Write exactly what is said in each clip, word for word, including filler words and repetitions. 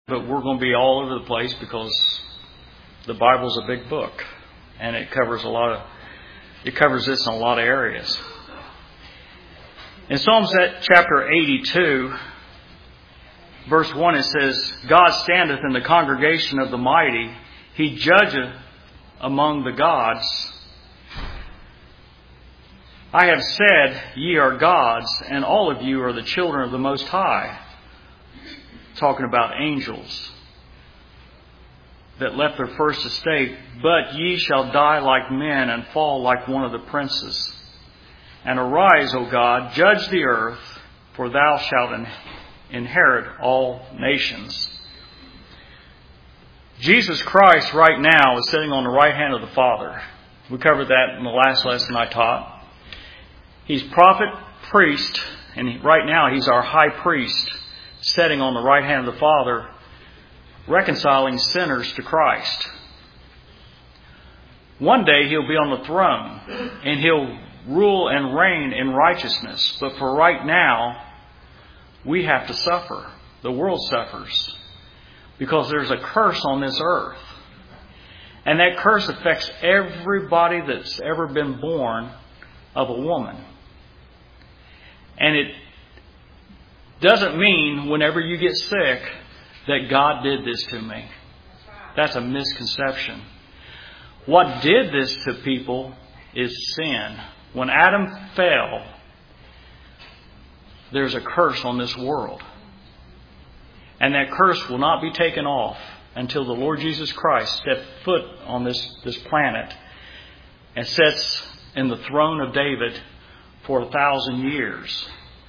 but we're going to be all over the place because the Bible's a big book, and it covers a lot of it covers this in a lot of areas. In Psalms chapter eighty-two, verse one, it says, God standeth in the congregation of the mighty, He judgeth among the gods. I have said, ye are gods, and all of you are the children of the Most High. Talking about angels that left their first estate. But ye shall die like men and fall like one of the princes. And arise, O God, judge the earth, for thou shalt in- inherit all nations. Jesus Christ right now is sitting on the right hand of the Father. We covered that in the last lesson I taught. He's prophet, priest, and right now He's our high priest, sitting on the right hand of the Father, reconciling sinners to Christ. One day He'll be on the throne, and He'll rule and reign in righteousness. But for right now, we have to suffer. The world suffers because there's a curse on this earth. And that curse affects everybody that's ever been born of a woman. And it doesn't mean whenever you get sick that God did this to me. That's a misconception. What did this to people is sin. When Adam fell, there's a curse on this world. And that curse will not be taken off until the Lord Jesus Christ steps foot on this, this planet and sits in the throne of David for a thousand years.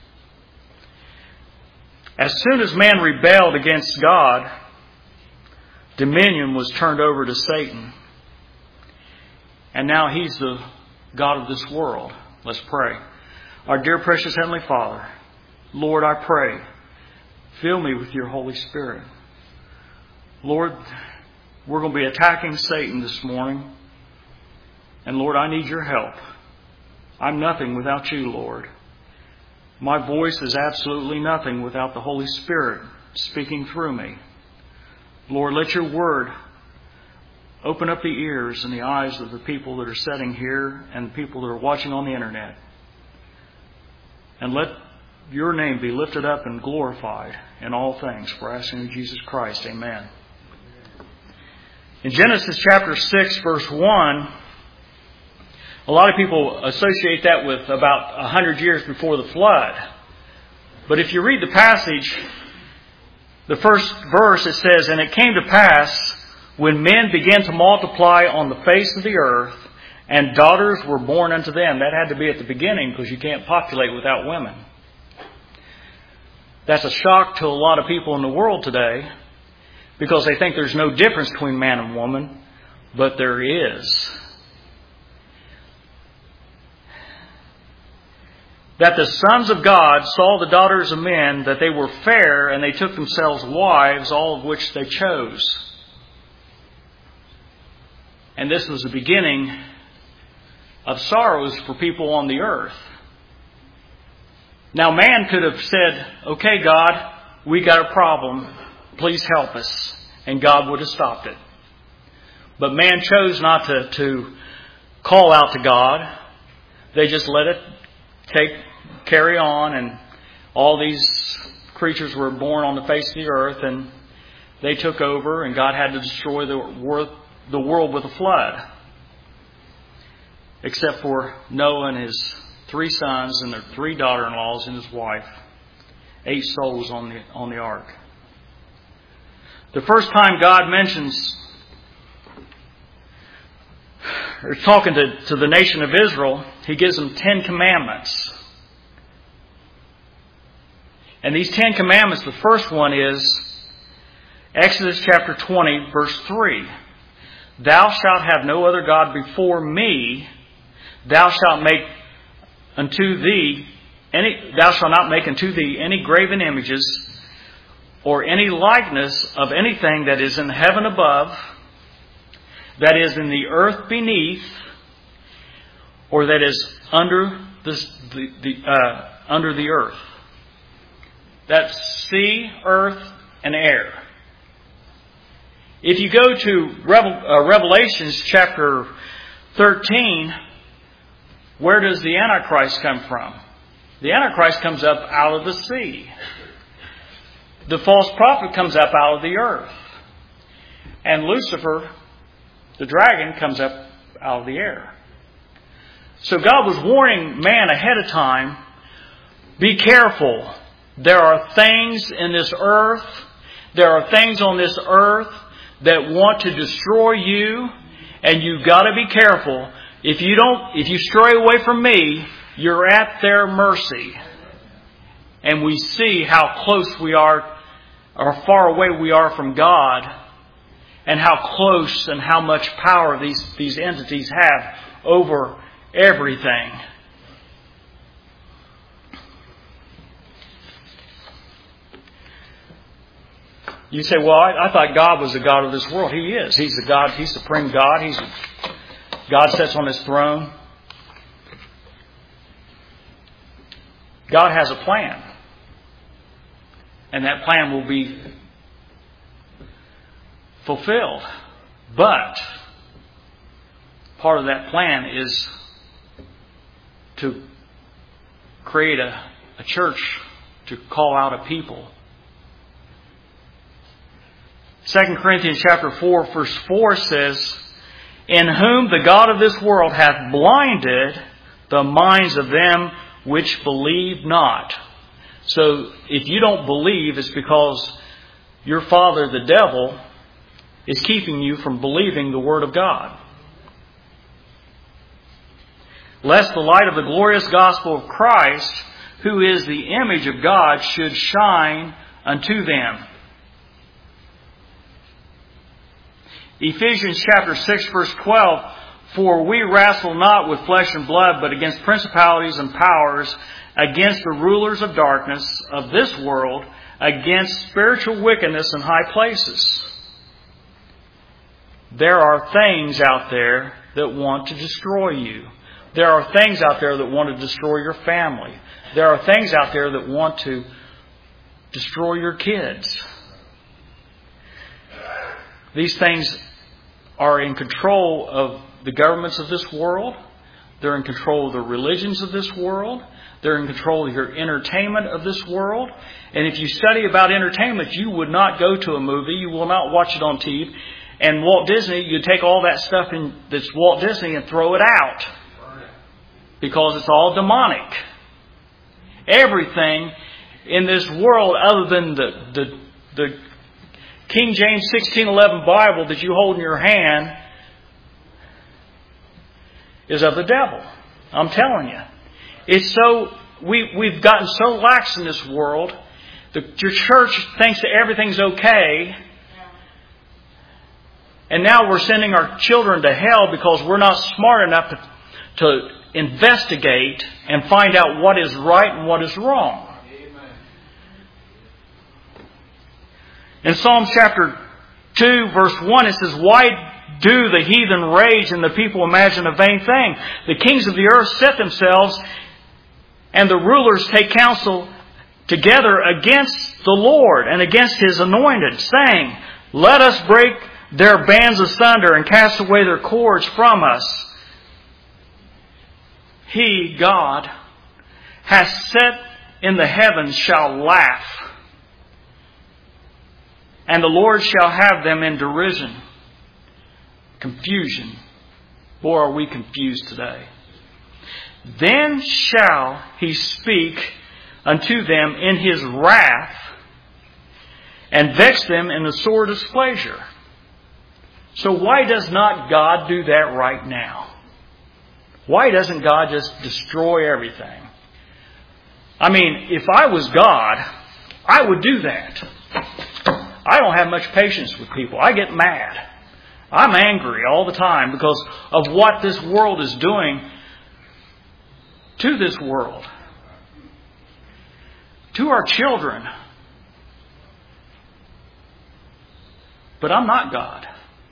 As soon as man rebelled against God, dominion was turned over to Satan. And now he's the God of this world. Let's pray. Our dear precious Heavenly Father, Lord, I pray, fill me with your Holy Spirit. Lord, we're going to be attacking Satan this morning. And Lord, I need your help. I'm nothing without you, Lord. My voice is absolutely nothing without the Holy Spirit speaking through me. Lord, let your word open up the ears and the eyes of the people that are sitting here and the people that are watching on the internet. And let your name be lifted up and glorified in all things. For asking in Jesus Christ. Amen. In Genesis chapter six, verse one, a lot of people associate that with about a hundred years before the flood. But if you read the passage, the first verse, it says, And it came to pass, when men began to multiply on the face of the earth, and daughters were born unto them. That had to be at the beginning, because you can't populate without women. That's a shock to a lot of people in the world today, because they think there's no difference between man and woman, but there is. That the sons of God saw the daughters of men, that they were fair, and they took themselves wives, all of which they chose. And this was the beginning of sorrows for people on the earth. Now man could have said, okay, God, we got a problem. Please help us. And God would have stopped it. But man chose not to, to call out to God. They just let it take carry on, and all these creatures were born on the face of the earth, and they took over, and God had to destroy the, the world with a flood. Except for Noah and his three sons and their three daughter-in-laws and his wife. Eight souls on the on the ark. The first time God mentions, or talking to, to the nation of Israel, He gives them Ten Commandments. And these Ten Commandments, the first one is Exodus chapter twenty, verse three. Thou shalt have no other God before me. Thou shalt make unto thee any, thou shalt not make unto thee any graven images or any likeness of anything that is in heaven above, that is in the earth beneath, or that is under the, the, the uh, under the earth. That's sea, earth, and air. If you go to Revel, uh, Revelations chapter thirteen, where does the Antichrist come from? The Antichrist comes up out of the sea. The false prophet comes up out of the earth. And Lucifer, the dragon, comes up out of the air. So God was warning man ahead of time, be careful. There are things in this earth, there are things on this earth that want to destroy you, and you've got to be careful. If you don't, if you stray away from me, you're at their mercy. And we see how close we are, or far away we are from God, and how close and how much power these, these entities have over everything. You say, well, I, I thought God was the God of this world. He is. He's the God. He's supreme God. He's God sits on His throne. God has a plan. And that plan will be fulfilled. But part of that plan is to create a, a church, to call out a people. Second Corinthians chapter four, verse four says, in whom the God of this world hath blinded the minds of them which believe not. So if you don't believe, it's because your father, the devil, is keeping you from believing the Word of God. Lest the light of the glorious gospel of Christ, who is the image of God, should shine unto them. Ephesians chapter six, verse twelve, for we wrestle not with flesh and blood, but against principalities and powers, against the rulers of darkness of this world, against spiritual wickedness in high places. There are things out there that want to destroy you. There are things out there that want to destroy your family. There are things out there that want to destroy your kids. These things are in control of the governments of this world. They're in control of the religions of this world. They're in control of your entertainment of this world. And if you study about entertainment, you would not go to a movie. You will not watch it on T V. And Walt Disney, you take all that stuff in, that's Walt Disney and throw it out. Because it's all demonic. Everything in this world other than the, the, the King James sixteen eleven Bible that you hold in your hand is of the devil. I'm telling you. It's so, we, we've gotten so lax in this world. The, your church thinks that everything's okay. And now we're sending our children to hell because we're not smart enough to, to investigate and find out what is right and what is wrong. In Psalm chapter two, verse one, it says, why do the heathen rage and the people imagine a vain thing? The kings of the earth set themselves, and the rulers take counsel together against the Lord and against His anointed, saying, let us break their bands asunder and cast away their cords from us. He, God, hath set in the heavens shall laugh, and the Lord shall have them in derision. Confusion. Boy, are we confused today. Then shall He speak unto them in His wrath, and vex them in the sore displeasure. So why does not God do that right now? Why doesn't God just destroy everything? I mean, if I was God, I would do that. I don't have much patience with people. I get mad. I'm angry all the time because of what this world is doing to this world, to our children. But I'm not God.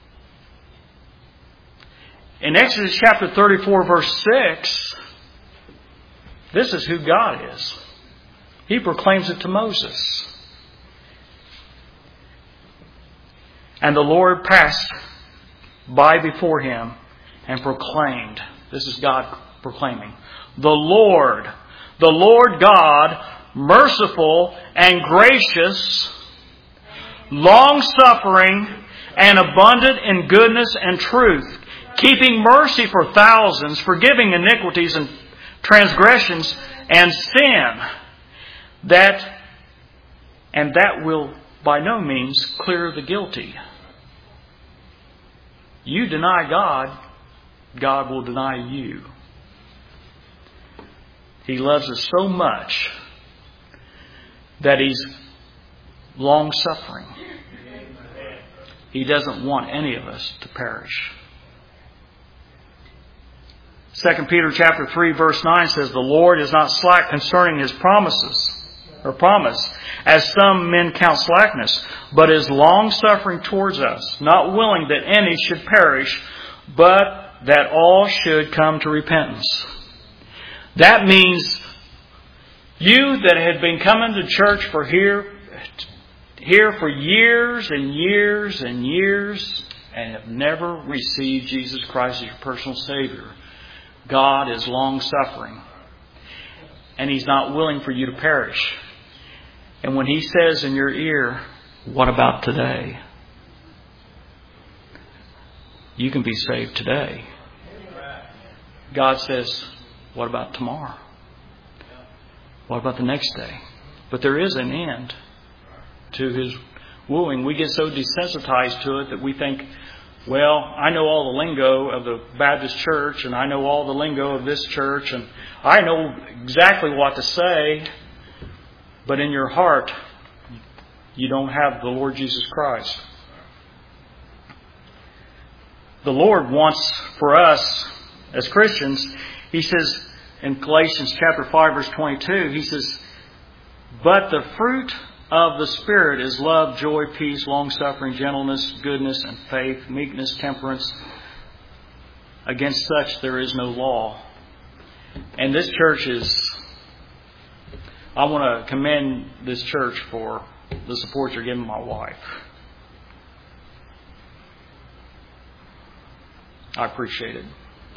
In Exodus chapter thirty-four, verse six, this is who God is. He proclaims it to Moses. And the Lord passed by before him and proclaimed, this is God proclaiming, the Lord, the Lord God, merciful and gracious, long-suffering and abundant in goodness and truth, keeping mercy for thousands, forgiving iniquities and transgressions and sin, that and that will by no means clear the guilty. You deny God, God will deny you. He loves us so much that He's long-suffering. He doesn't want any of us to perish. Second Peter chapter three verse nine says, the Lord is not slack concerning His promises, or promise, as some men count slackness, but is long-suffering towards us, not willing that any should perish, but that all should come to repentance. That means you that had been coming to church for here, here for years and years and years and have never received Jesus Christ as your personal Savior. God is long-suffering, and He's not willing for you to perish. And when He says in your ear, what about today? You can be saved today. God says, what about tomorrow? What about the next day? But there is an end to His wooing. We get so desensitized to it that we think, well, I know all the lingo of the Baptist church, and I know all the lingo of this church, and I know exactly what to say, but in your heart, you don't have the Lord Jesus Christ. The Lord wants for us as Christians, He says in Galatians chapter five verse twenty-two, He says, but the fruit of the Spirit is love, joy, peace, long-suffering, gentleness, goodness, and faith, meekness, temperance. Against such there is no law. And this church is, I want to commend this church for the support you're giving my wife. I appreciate it.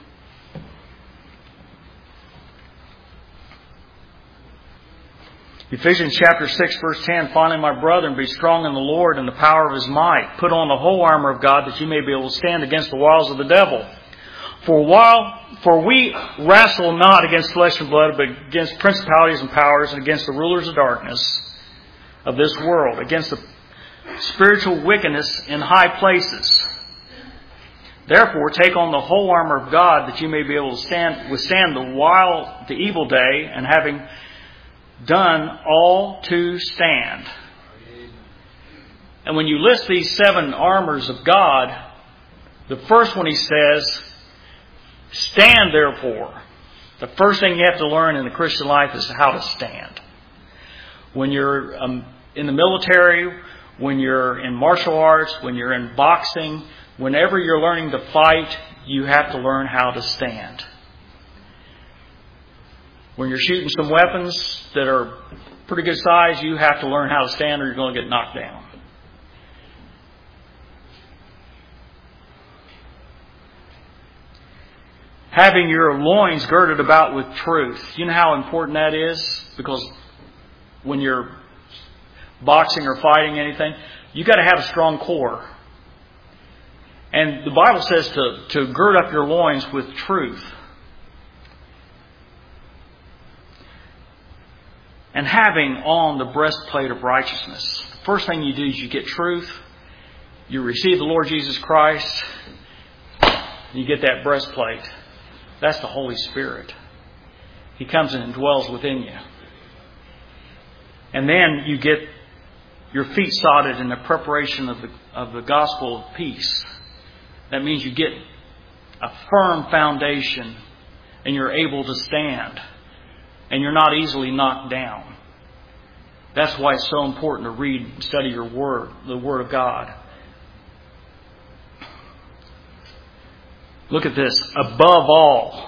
Ephesians chapter six verse ten, finally, my brethren, be strong in the Lord and the power of His might. Put on the whole armor of God that you may be able to stand against the wiles of the devil. For while, for we wrestle not against flesh and blood, but against principalities and powers and against the rulers of darkness of this world, against the spiritual wickedness in high places. Therefore, take on the whole armor of God that you may be able to stand, withstand the while, the evil day, and having done all to stand. And when you list these seven armors of God, the first one He says, stand therefore. The first thing you have to learn in the Christian life is how to stand. When you're um, in the military, when you're in martial arts, when you're in boxing, whenever you're learning to fight, you have to learn how to stand. When you're shooting some weapons that are pretty good size, you have to learn how to stand or you're going to get knocked down. Having your loins girded about with truth. You know how important that is? Because when you're boxing or fighting anything, you've got to have a strong core. And the Bible says to, to gird up your loins with truth. And having on the breastplate of righteousness. The first thing you do is you get truth. You receive the Lord Jesus Christ. You get that breastplate. That's the Holy Spirit. He comes and dwells within you. And then you get your feet sodded in the preparation of the, of the gospel of peace. That means you get a firm foundation and you're able to stand. And you're not easily knocked down. That's why it's so important to read and study your Word, the Word of God. Look at this. Above all,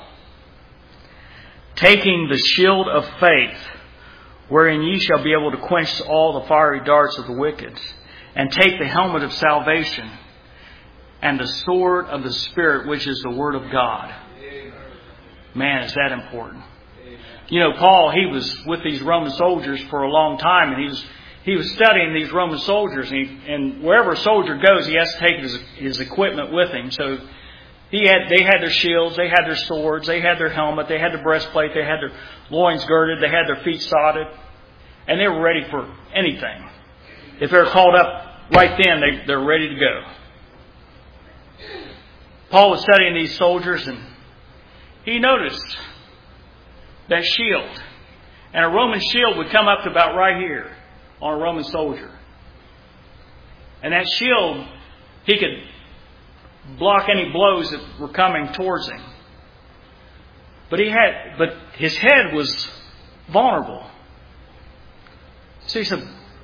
taking the shield of faith, wherein ye shall be able to quench all the fiery darts of the wicked, and take the helmet of salvation and the sword of the Spirit, which is the Word of God. Man, is that important. You know, Paul, he was with these Roman soldiers for a long time, and he was he was studying these Roman soldiers, and, he, and wherever a soldier goes, he has to take his, his equipment with him. So he had they had their shields, they had their swords, they had their helmet, they had their breastplate, they had their loins girded, they had their feet sodded, and they were ready for anything. If they were called up right then, they, they're ready to go. Paul was studying these soldiers, and he noticed that shield. And a Roman shield would come up to about right here on a Roman soldier. And that shield, he could block any blows that were coming towards him. But he had, but his head was vulnerable. So he said,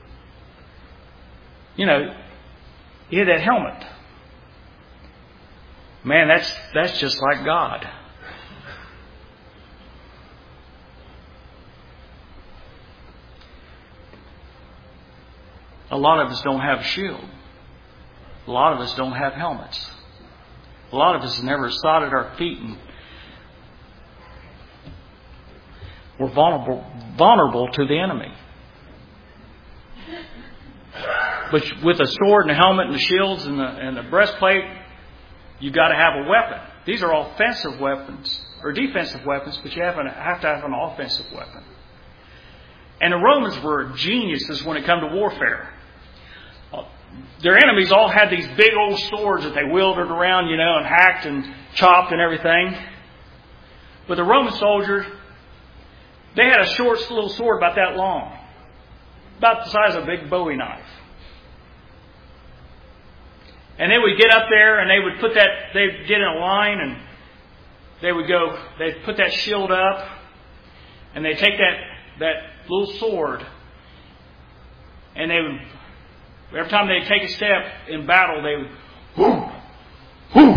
you know, he had that helmet. Man, that's that's just like God. A lot of us don't have a shield. A lot of us don't have helmets. A lot of us have never sodded our feet, and we're vulnerable, vulnerable to the enemy. But with a sword and a helmet and the shields and the, and the breastplate, you've got to have a weapon. These are offensive weapons, or defensive weapons, but you have, an, have to have an offensive weapon. And the Romans were geniuses when it came to warfare. Their enemies all had these big old swords that they wielded around, you know, and hacked and chopped and everything. But the Roman soldiers, they had a short little sword about that long, about the size of a big Bowie knife. And they would get up there and they would put that, they'd get in a line and they would go, they'd put that shield up and they'd take that, that little sword and they would, every time they'd take a step in battle, they would, whoo, whoo.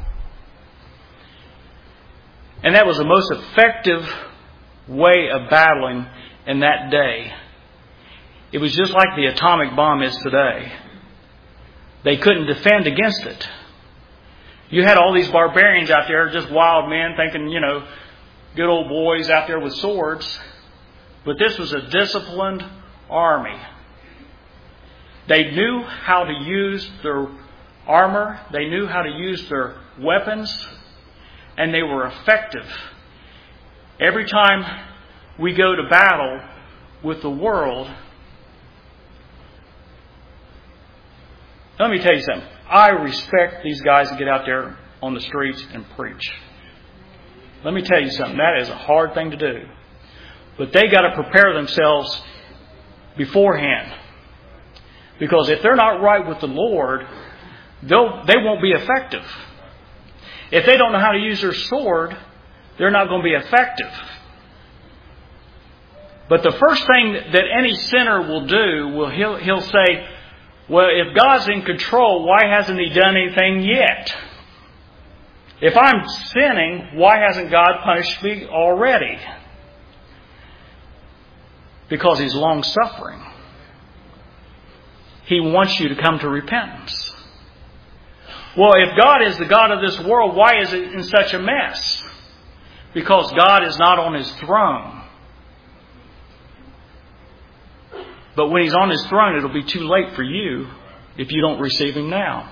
And that was the most effective way of battling in that day. It was just like the atomic bomb is today. They couldn't defend against it. You had all these barbarians out there, just wild men, thinking, you know, good old boys out there with swords. But this was a disciplined army. They knew how to use their armor. They knew how to use their weapons. And they were effective. Every time we go to battle with the world, let me tell you something. I respect these guys that get out there on the streets and preach. Let me tell you something. That is a hard thing to do. But they got to prepare themselves beforehand. Because if they're not right with the Lord, they'll, they won't be effective. If they don't know how to use their sword, they're not going to be effective. But the first thing that any sinner will do, will he'll, he'll say, well, if God's in control, why hasn't He done anything yet? If I'm sinning, why hasn't God punished me already? Because He's long-suffering. He wants you to come to repentance. Well, if God is the God of this world, why is it in such a mess? Because God is not on His throne. But when He's on His throne, it'll be too late for you if you don't receive Him now.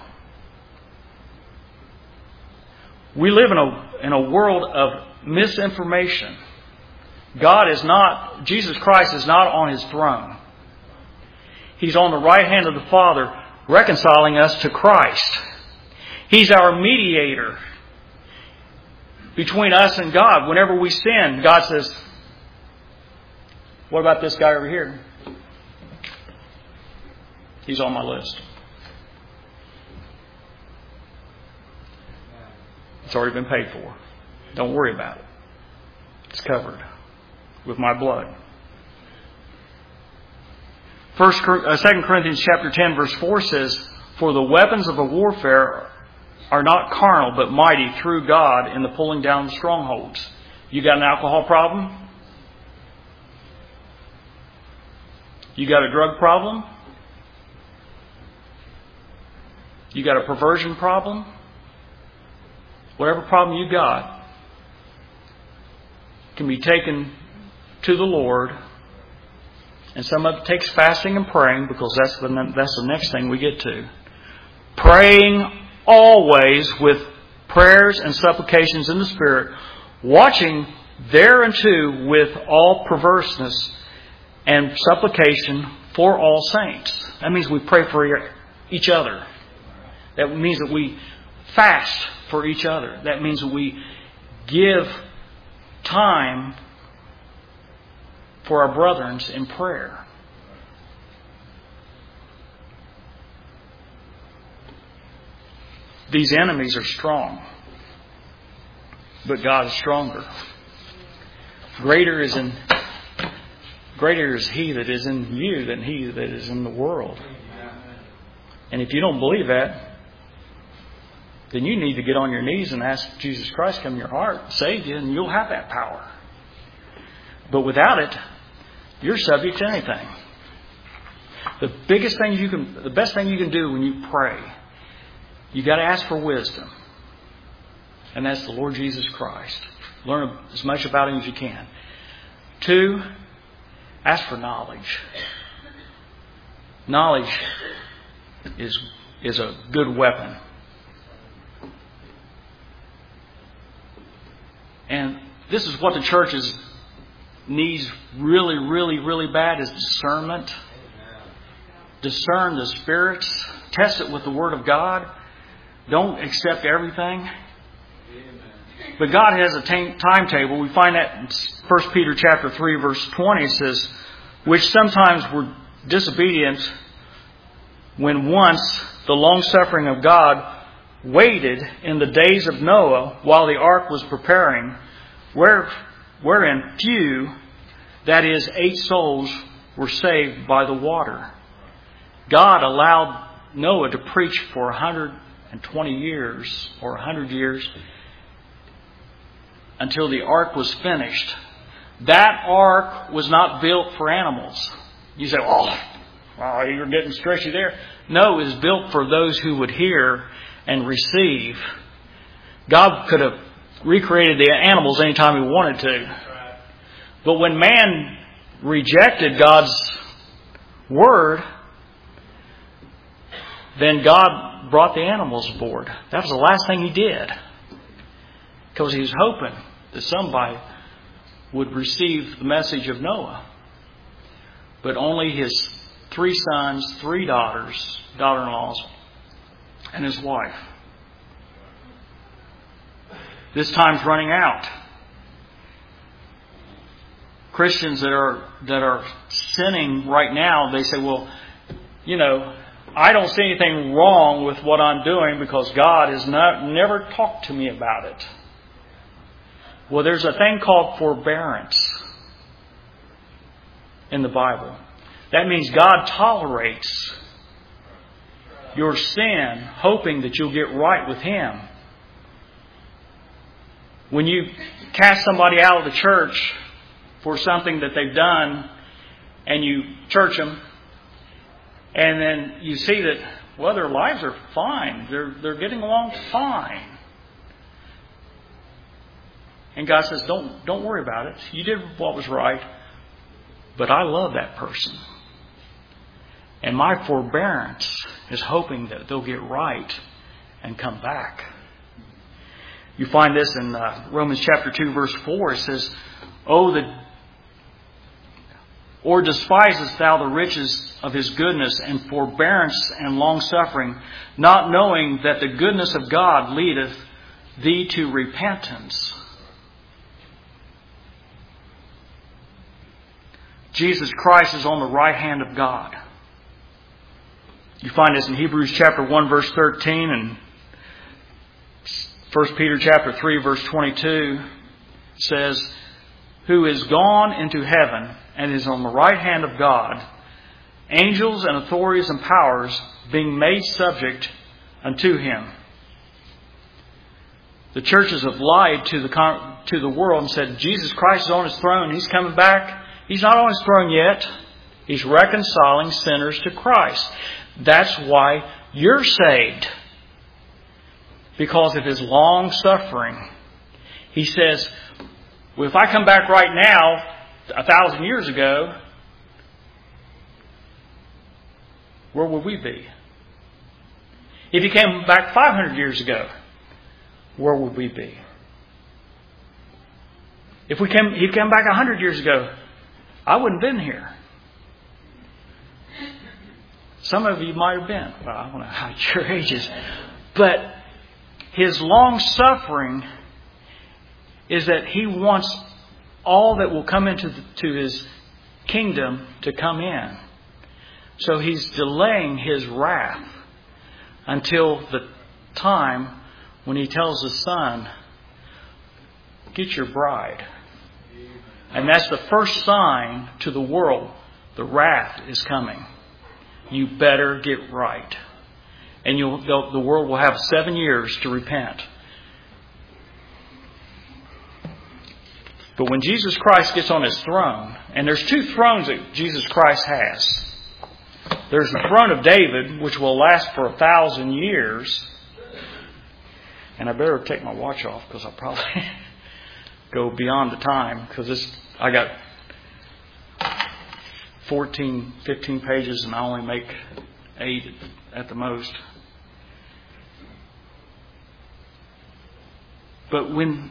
We live in a, in a world of misinformation. God is not, Jesus Christ is not on His throne. He's on the right hand of the Father, reconciling us to Christ. He's our mediator between us and God. Whenever we sin, God says, what about this guy over here? He's on my list. It's already been paid for. Don't worry about it. It's covered with my blood. First, uh, Second Corinthians chapter ten, verse four says, "For the weapons of the warfare are not carnal, but mighty through God in the pulling down of strongholds." You got an alcohol problem? You got a drug problem? You got a perversion problem? Whatever problem you got can be taken to the Lord. And some of it takes fasting and praying, because that's the, that's the next thing we get to. Praying always with prayers and supplications in the Spirit, watching thereunto with all perverseness and supplication for all saints. That means we pray for each other. That means that we fast for each other. That means that we give time for our brethren in prayer. These enemies are strong, but God is stronger. Greater is in greater is He that is in you than he that is in the world. And if you don't believe that, then you need to get on your knees and ask Jesus Christ to come in your heart, save you, and you'll have that power. But without it, you're subject to anything. The biggest thing you can, the best thing you can do when you pray, you got to ask for wisdom. And that's the Lord Jesus Christ. Learn as much about Him as you can. Two, ask for knowledge. Knowledge is, is a good weapon. And this is what the church is, needs really, really, really bad, is discernment. Discern the spirits. Test it with the Word of God. Don't accept everything. But God has a t- timetable. We find that in First Peter chapter three, verse twenty. It says, which sometimes were disobedient when once the long-suffering of God waited in the days of Noah while the ark was preparing, where, wherein few, that is, eight souls, were saved by the water. God allowed Noah to preach for one hundred twenty years or one hundred years until the ark was finished. That ark was not built for animals. You say, oh, well, you're getting stretchy there. No, it was built for those who would hear and receive. God could have recreated the animals anytime He wanted to. But when man rejected God's Word, then God brought the animals aboard. That was the last thing He did. Because He was hoping that somebody would receive the message of Noah. But only his three sons, three daughters, daughter-in-laws, and his wife. This time's running out. Christians that are that are sinning right now, they say, well, you know, I don't see anything wrong with what I'm doing because God has not never talked to me about it. Well, there's a thing called forbearance in the Bible. That means God tolerates your sin, hoping that you'll get right with Him. When you cast somebody out of the church for something that they've done, and you church them, and then you see that, well, their lives are fine. They're they're getting along fine. And God says, don't don't worry about it. You did what was right, but I love that person. And my forbearance is hoping that they'll get right and come back. You find this in uh, Romans chapter two, verse four. It says, "Oh, the or despisest thou the riches of His goodness and forbearance and long-suffering, not knowing that the goodness of God leadeth thee to repentance." Jesus Christ is on the right hand of God. You find this in Hebrews chapter one, verse thirteen, and First Peter chapter three, verse twenty-two. It says, "Who is gone into heaven and is on the right hand of God, angels and authorities and powers being made subject unto Him." The churches have lied to the to the world and said, Jesus Christ is on His throne. He's coming back. He's not on His throne yet. He's reconciling sinners to Christ. That's why you're saved. because of His long suffering. He says, well, if I come back right now, a thousand years ago, where would we be? If He came back five hundred years ago, where would we be? If we came, He came back one hundred years ago, I wouldn't have been here. Some of you might have been. Well, I don't know how your age is. But His long suffering is that He wants all that will come into the, to His kingdom to come in. So He's delaying His wrath until the time when He tells His Son, get your bride. And that's the first sign to the world. The wrath is coming. You better get right. And you'll, the world will have seven years to repent. But when Jesus Christ gets on His throne, and there's two thrones that Jesus Christ has. There's the throne of David, which will last for a thousand years. And I better take my watch off because I'll probably go beyond the time. Because this, I got fourteen, fifteen pages and I only make eight at the most. But when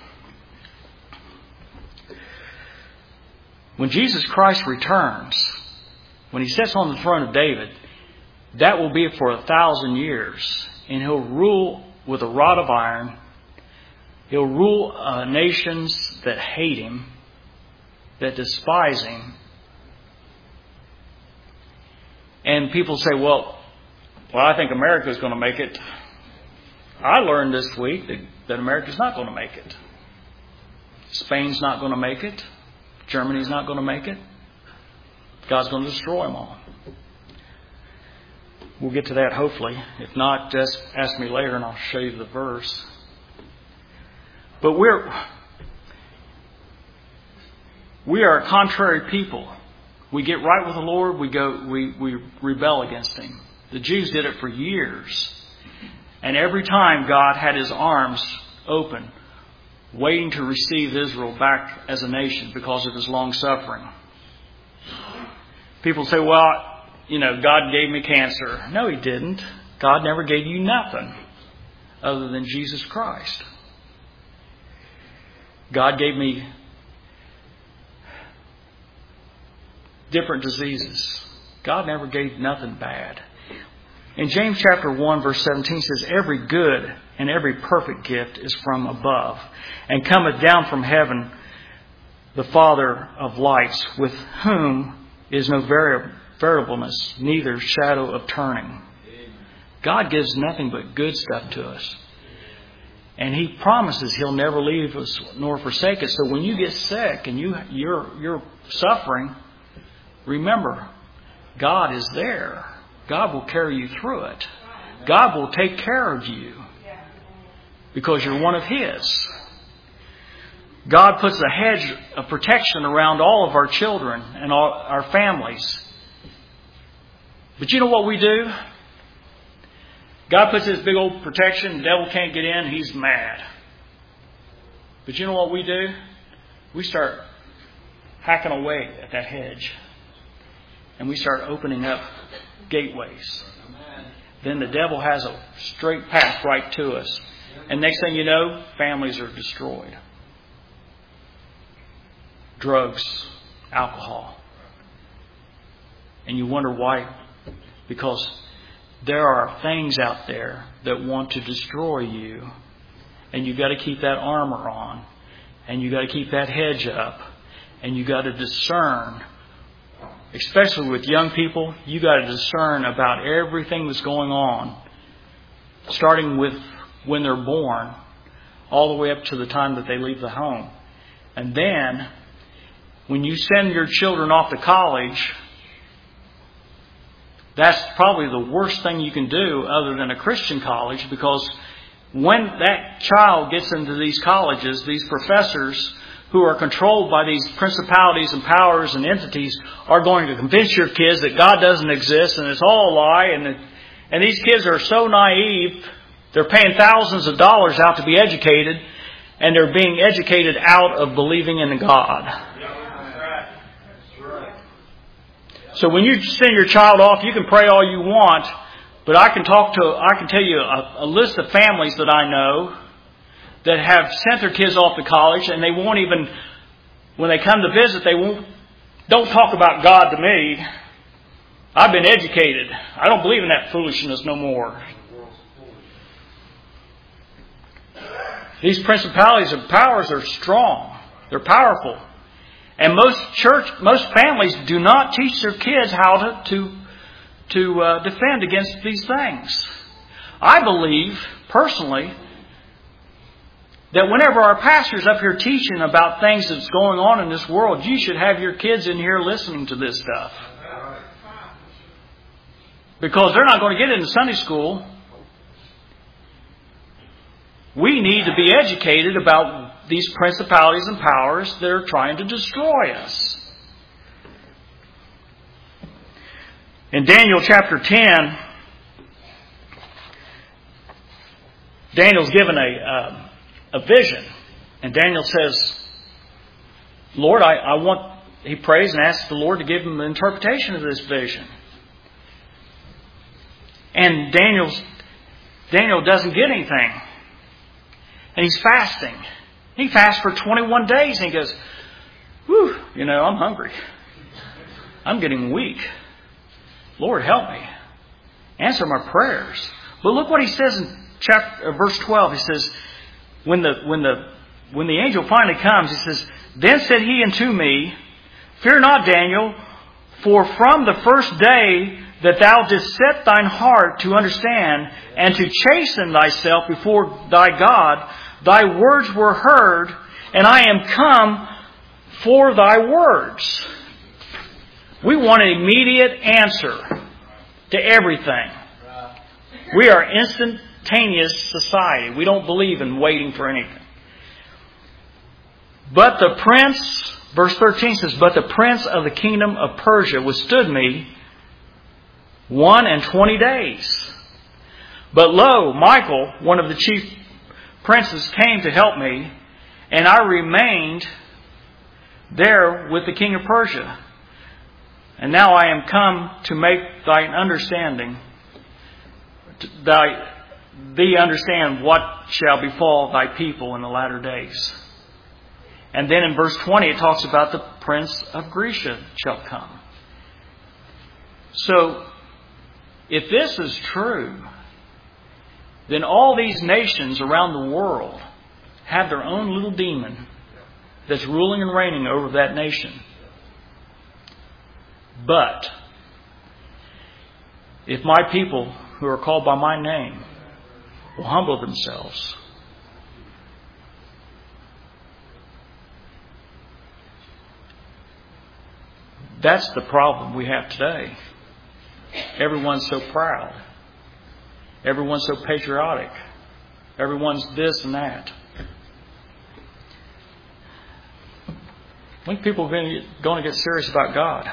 when Jesus Christ returns, when He sits on the throne of David, that will be for a thousand years. And He'll rule with a rod of iron. He'll rule uh, nations that hate Him, that despise Him. And people say, well, well, I think America's going to make it. I learned this week that, that America's not going to make it. Spain's not going to make it. Germany's not going to make it. God's going to destroy them all. We'll get to that hopefully. If not, just ask me later and I'll show you the verse. But we're we are a contrary people. We get right with the Lord, we go we, we rebel against Him. The Jews did it for years. And every time God had His arms open, waiting to receive Israel back as a nation because of His long suffering. People say, well, you know, God gave me cancer. No, He didn't. God never gave you nothing other than Jesus Christ. God gave me different diseases. God never gave nothing bad. In James chapter one verse seventeen says, every good and every perfect gift is from above, and cometh down from heaven, the Father of lights, with whom is no vari- variableness, neither shadow of turning. God gives nothing but good stuff to us. And He promises He'll never leave us nor forsake us. So when you get sick and you, you're, you're suffering, remember, God is there. God will carry you through it. God will take care of you because you're one of His. God puts a hedge of protection around all of our children and all our families. But you know what we do? God puts His big old protection. The devil can't get in. He's mad. But you know what we do? We start hacking away at that hedge. And we start opening up gateways. Then the devil has a straight path right to us. And next thing you know, families are destroyed. Drugs, alcohol. And you wonder why. Because there are things out there that want to destroy you. And you've got to keep that armor on. And you've got to keep that hedge up. And you've got to discern. Especially with young people, you've got to discern about everything that's going on. Starting with when they're born, all the way up to the time that they leave the home. And then, when you send your children off to college, that's probably the worst thing you can do other than a Christian college, because when that child gets into these colleges, these professors who are controlled by these principalities and powers and entities are going to convince your kids that God doesn't exist and it's all a lie. And, and these kids are so naive They're paying thousands of dollars out to be educated, and they're being educated out of believing in God. So when you send your child off, you can pray all you want, but I can talk to, I can tell you a, a list of families that I know that have sent their kids off to college, and they won't even, when they come to visit, they won't, don't talk about God to me. I've been educated. I don't believe in that foolishness no more. These principalities and powers are strong. They're powerful. And most church, most families do not teach their kids how to to, to uh, defend against these things. I believe, personally, that whenever our pastor's up here teaching about things that's going on in this world, you should have your kids in here listening to this stuff. Because they're not going to get it in Sunday school. We need to be educated about these principalities and powers that are trying to destroy us. In Daniel chapter ten, Daniel's given a, uh, a vision. And Daniel says, Lord, I, I want, he prays and asks the Lord to give him an interpretation of this vision. And Daniel's, Daniel doesn't get anything. And he's fasting. He fasts for twenty-one days and he goes, whew, you know, I'm hungry. I'm getting weak. Lord, help me. Answer my prayers. But look what he says in chapter, uh, verse twelve. He says, when the, when the, when the angel finally comes, he says, then said he unto me, fear not, Daniel, for from the first day that thou didst set thine heart to understand and to chasten thyself before thy God, thy words were heard, and I am come for thy words. We want an immediate answer to everything. We are instantaneous society. We don't believe in waiting for anything. But the prince, verse thirteen says, but the prince of the kingdom of Persia withstood me one and twenty days. But lo, Michael, one of the chief princes, came to help me, and I remained there with the king of Persia. And now I am come to make thine understanding, thy, thee understand what shall befall thy people in the latter days. And then in verse twenty it talks about the prince of Grecia shall come. So, if this is true, then all these nations around the world have their own little demon that's ruling and reigning over that nation. But if my people who are called by my name will humble themselves, that's the problem we have today. Everyone's so proud. Everyone's so patriotic. Everyone's this and that. When people are going to get serious about God?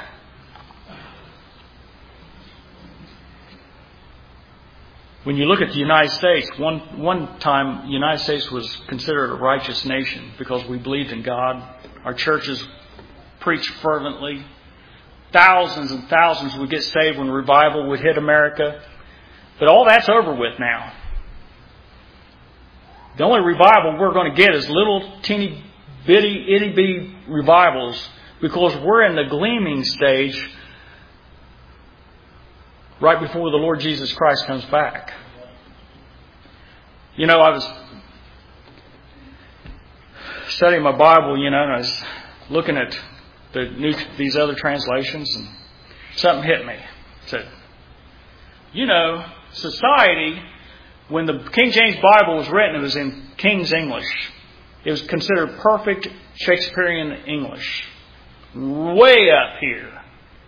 When you look at the United States, one one time the United States was considered a righteous nation because we believed in God. Our churches preached fervently. Thousands and thousands would get saved when revival would hit America. But all that's over with now. The only revival we're going to get is little teeny bitty itty bitty revivals because we're in the gleaming stage right before the Lord Jesus Christ comes back. You know, I was studying my Bible, you know, and I was looking at the new, these other translations, and something hit me. It said, you know, society, when the King James Bible was written, it was in King's English. It was considered perfect Shakespearean English. Way up here.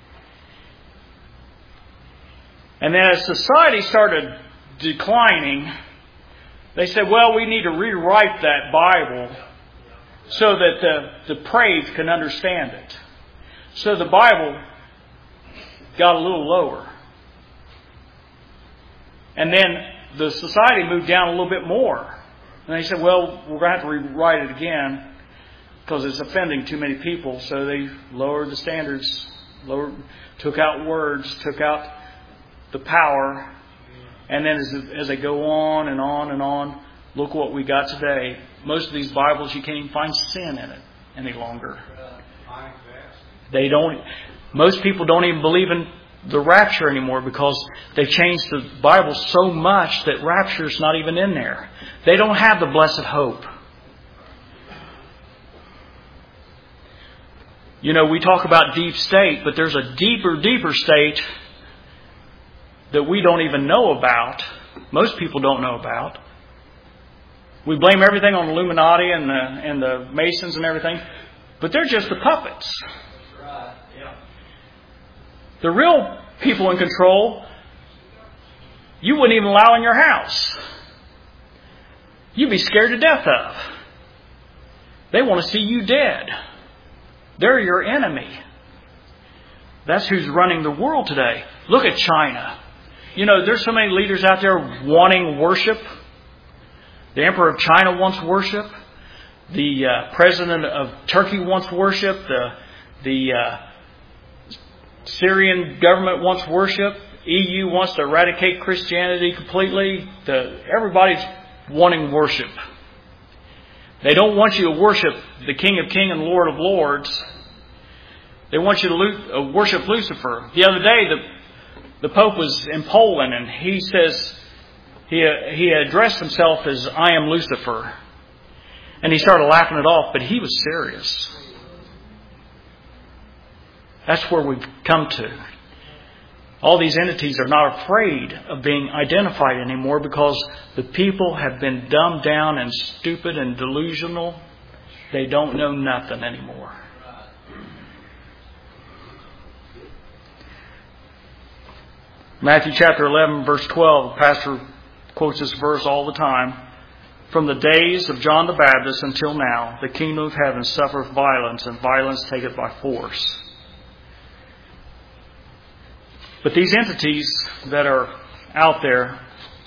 And then as society started declining, they said, well, we need to rewrite that Bible so that the depraved can understand it. So the Bible got a little lower. And then the society moved down a little bit more. And they said, well, we're going to have to rewrite it again because it's offending too many people. So they lowered the standards, lowered, took out words, took out the power. And then as, as they go on and on and on, look what we got today. Most of these Bibles, you can't even find sin in it any longer. They don't. Most people don't even believe in the rapture anymore because they've changed the Bible so much that rapture is not even in there. They don't have the blessed hope. You know, we talk about deep state, but there's a deeper, deeper state that we don't even know about. Most people don't know about. We blame everything on the Illuminati and the, and the Masons and everything, but they're just the puppets. Right. Yeah. The real people in control, you wouldn't even allow in your house. You'd be scared to death of. They want to see you dead. They're your enemy. That's who's running the world today. Look at China. You know, there's so many leaders out there wanting worship. The Emperor of China wants worship. The uh, President of Turkey wants worship. The the uh, Syrian government wants worship. E U wants to eradicate Christianity completely. The, everybody's wanting worship. They don't want you to worship the King of Kings and Lord of Lords. They want you to lo- uh, worship Lucifer. The other day, the, the Pope was in Poland, and he says, he, uh, he addressed himself as, I am Lucifer. And he started laughing it off, but he was serious. That's where we've come to. All these entities are not afraid of being identified anymore because the people have been dumbed down and stupid and delusional. They don't know nothing anymore. Matthew chapter eleven, verse twelve, the pastor quotes this verse all the time. From the days of John the Baptist until now, the kingdom of heaven suffereth violence, and violence taketh by force. But these entities that are out there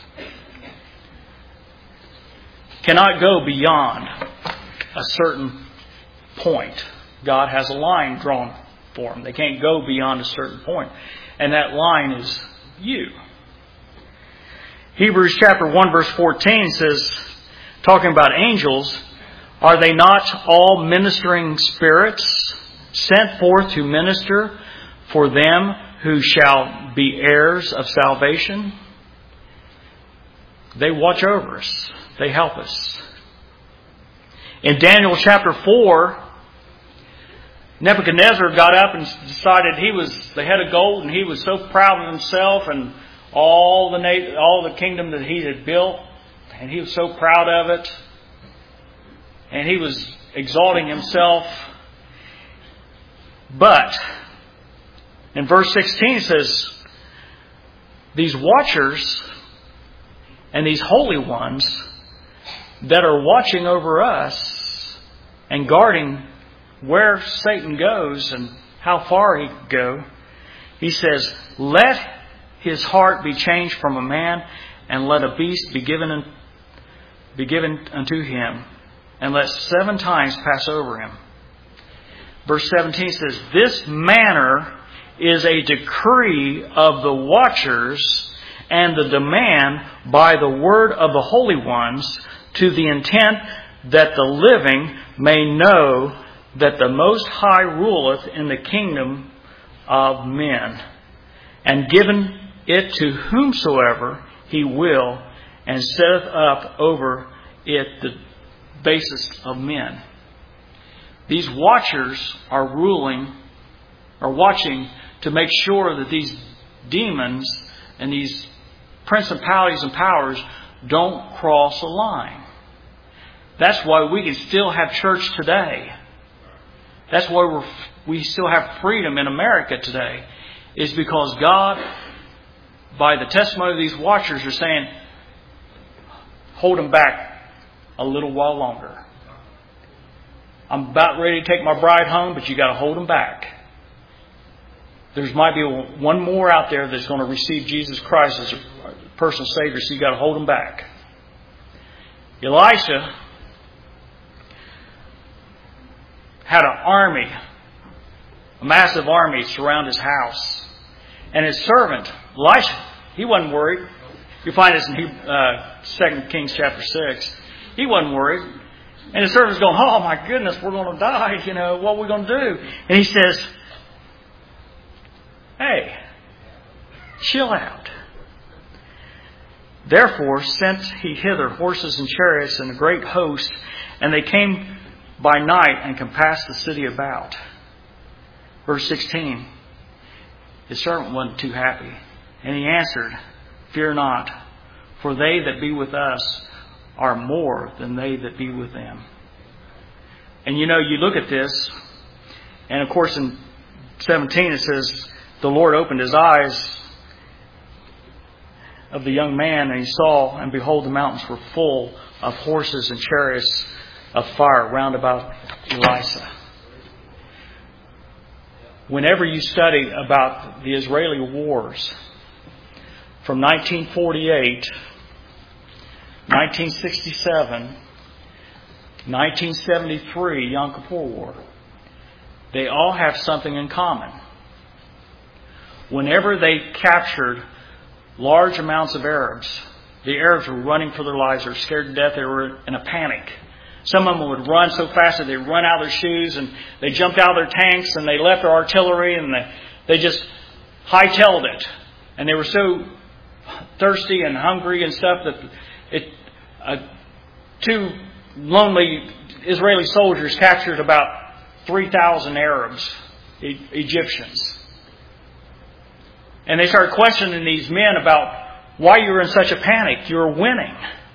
cannot go beyond a certain point. God has a line drawn for them. They can't go beyond a certain point. And that line is you. Hebrews chapter one verse fourteen says, talking about angels, are they not all ministering spirits sent forth to minister for them who shall be heirs of salvation? They watch over us. They help us. In Daniel chapter four, Nebuchadnezzar got up and decided he was the head of gold, and he was so proud of himself and all the na- all the kingdom that he had built, and he was so proud of it, and he was exalting himself. But in verse sixteen it says, these watchers and these holy ones that are watching over us and guarding where Satan goes and how far he can go, he says, let his heart be changed from a man, and let a beast be given be given unto him, and let seven times pass over him. Verse seventeen says, this manner is a decree of the watchers and the demand by the word of the holy ones, to the intent that the living may know that the Most High ruleth in the kingdom of men, and given it to whomsoever he will, and setteth up over it the basis of men. These watchers are ruling, are watching to make sure that these demons and these principalities and powers don't cross a line. That's why we can still have church today. That's why we're, we still have freedom in America today, is because God, by the testimony of these watchers, are saying, hold them back a little while longer. I'm about ready to take my bride home, but you got to hold them back. There's might be one more out there that's going to receive Jesus Christ as a personal savior, so you got to hold them back. Elisha had an army, a massive army surround his house. And his servant, Elisha, he wasn't worried. You find this in uh, Second Kings chapter six. He wasn't worried. And his servant's going, oh my goodness, we're going to die. You know, what are we going to do? And he says, hey, chill out. Therefore sent he hither horses and chariots and a great host, and they came by night and compassed the city about. Verse sixteen. His servant wasn't too happy. And he answered, fear not, for they that be with us are more than they that be with them. And you know, you look at this, and of course in seventeen it says, the Lord opened his eyes of the young man, and he saw, and behold, the mountains were full of horses and chariots of fire round about Elisha. Whenever you study about the Israeli wars from nineteen forty-eight, nineteen sixty-seven, nineteen seventy-three, Yom Kippur War, they all have something in common. Whenever they captured large amounts of Arabs, the Arabs were running for their lives. They were scared to death. They were in a panic. Some of them would run so fast that they'd run out of their shoes, and they jumped out of their tanks, and they left their artillery, and they, they just hightailed it. And they were so thirsty and hungry and stuff that it, uh, two lonely Israeli soldiers captured about three thousand Arabs, e- Egyptians. And they started questioning these men about why you were in such a panic. You were winning.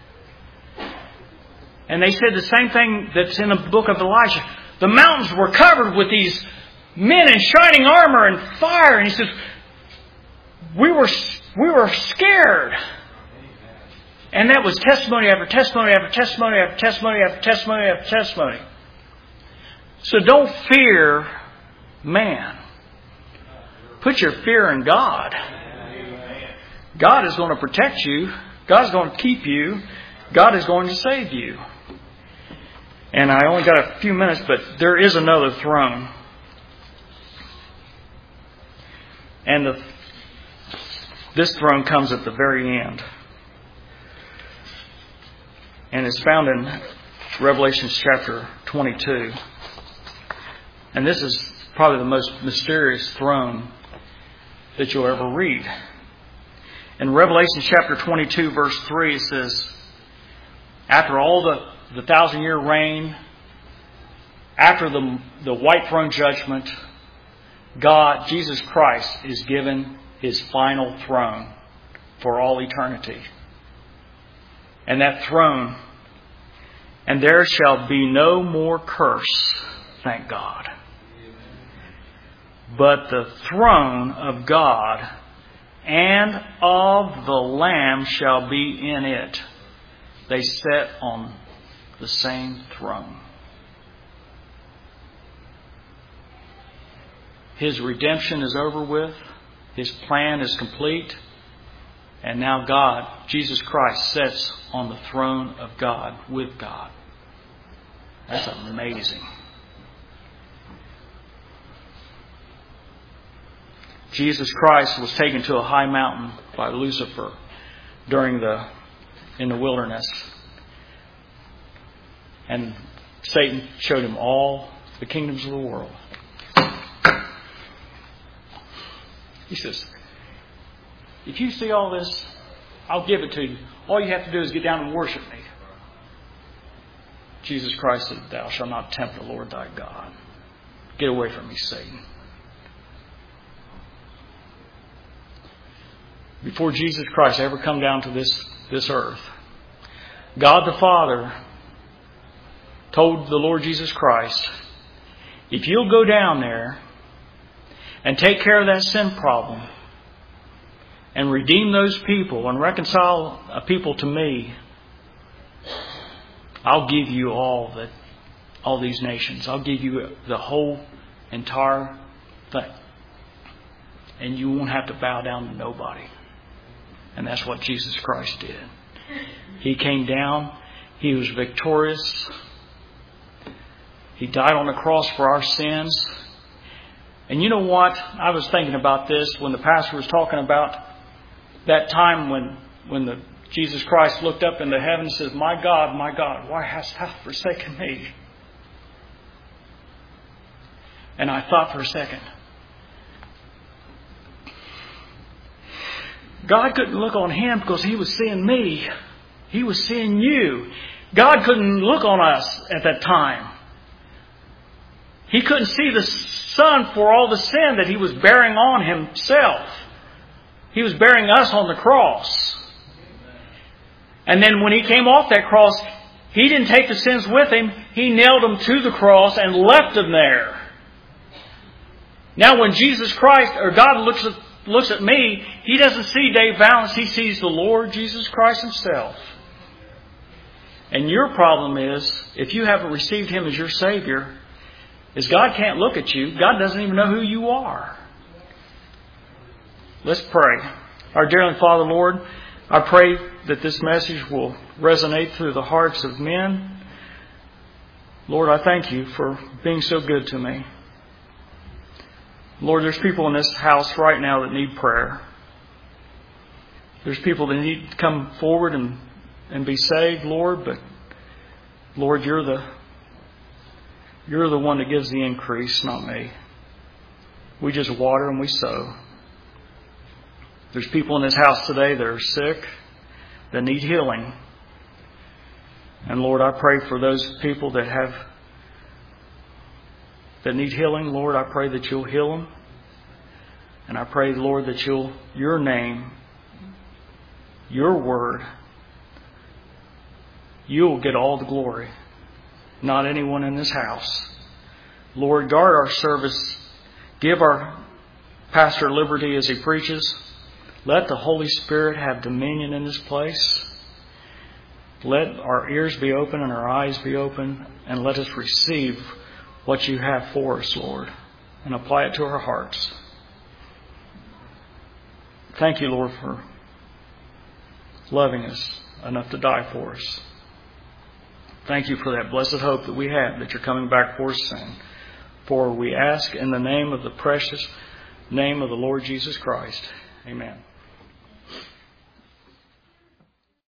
And they said the same thing that's in the book of Elijah. The mountains were covered with these men in shining armor and fire. And he says, we were, we were scared. And that was testimony after testimony after testimony after testimony after testimony after testimony. So don't fear man. Put your fear in God. God is going to protect you. God is going to keep you. God is going to save you. And I only got a few minutes, but there is another throne. And the, this throne comes at the very end. And it's found in Revelation chapter twenty-two. And this is probably the most mysterious throne that you'll ever read. In Revelation chapter twenty-two, verse three, it says, after all the, the thousand year reign, after the, the white throne judgment, God, Jesus Christ, is given his final throne for all eternity. And that throne, and there shall be no more curse, thank God. But the throne of God and of the Lamb shall be in it. They sat on the same throne. His redemption is over with. His plan is complete. And now God, Jesus Christ, sits on the throne of God with God. That's amazing. Jesus Christ was taken to a high mountain by Lucifer during the in the wilderness. And Satan showed him all the kingdoms of the world. He says, if you see all this, I'll give it to you. All you have to do is get down and worship me. Jesus Christ said, thou shalt not tempt the Lord thy God. Get away from me, Satan. Before Jesus Christ ever come down to this, this earth, God the Father told the Lord Jesus Christ, if you'll go down there and take care of that sin problem and redeem those people and reconcile a people to me, I'll give you all that, all these nations. I'll give you the whole entire thing. And you won't have to bow down to nobody. And that's what Jesus Christ did. He came down. He was victorious. He died on the cross for our sins. And you know what? I was thinking about this when the pastor was talking about that time when, when the Jesus Christ looked up into heaven and says, "My God, my God, why hast thou forsaken me?" And I thought for a second, God couldn't look on him because he was seeing me. He was seeing you. God couldn't look on us at that time. He couldn't see the Son for all the sin that he was bearing on himself. He was bearing us on the cross. And then when he came off that cross, he didn't take the sins with him. He nailed them to the cross and left them there. Now when Jesus Christ, or God looks at, looks at me, he doesn't see Dave Valance. He sees the Lord Jesus Christ himself. And your problem is, if you haven't received him as your Savior, is God can't look at you. God doesn't even know who you are. Let's pray. Our dear and Father, Lord, I pray that this message will resonate through the hearts of men. Lord, I thank you for being so good to me. Lord, there's people in this house right now that need prayer. There's people that need to come forward and, and be saved, Lord, but Lord, you're the you're the one that gives the increase, not me. We just water and we sow. There's people in this house today that are sick, that need healing. And Lord, I pray for those people that have that need healing. Lord, I pray that you'll heal them. And I pray, Lord, that you'll, your name, your word, you'll get all the glory. Not anyone in this house. Lord, guard our service. Give our pastor liberty as he preaches. Let the Holy Spirit have dominion in this place. Let our ears be open and our eyes be open. And let us receive what you have for us, Lord. And apply it to our hearts. Thank you, Lord, for loving us enough to die for us. Thank you for that blessed hope that we have that you're coming back for us soon. For we ask in the name of the precious name of the Lord Jesus Christ. Amen.